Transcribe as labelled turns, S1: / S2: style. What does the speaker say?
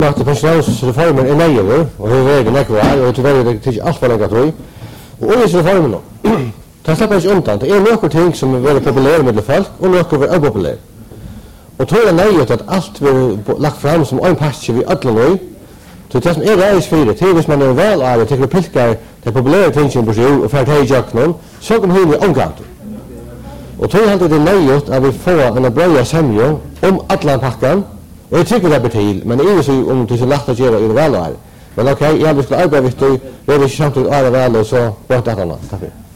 S1: Att pensionsreformen är nöjlig och hur vägen är kvar och tyvärr det tycker allt för länge tror jag. Och reformen då. Det släpper inte undan. Det är några ting som är väldigt populära med folk och några är opopulära. Och tror jag nöjligt att allt vi lagt fram som en passage vi alla nu. Så det som är reisfyret, det är hvis man är väl av tycker pilkar det populära tingen på sig och för att ha i jacknon så kommer hon i omgång. Och tror jag det är nöjligt att vi får en bra samling om alla packan. Och jag tycker det är till, men det är ju så om det är så lätt att göra i det väl. Men okej, jag vill arbeta vid det, jag vill samtidigt arbeta väl och så bort det annat. Tack för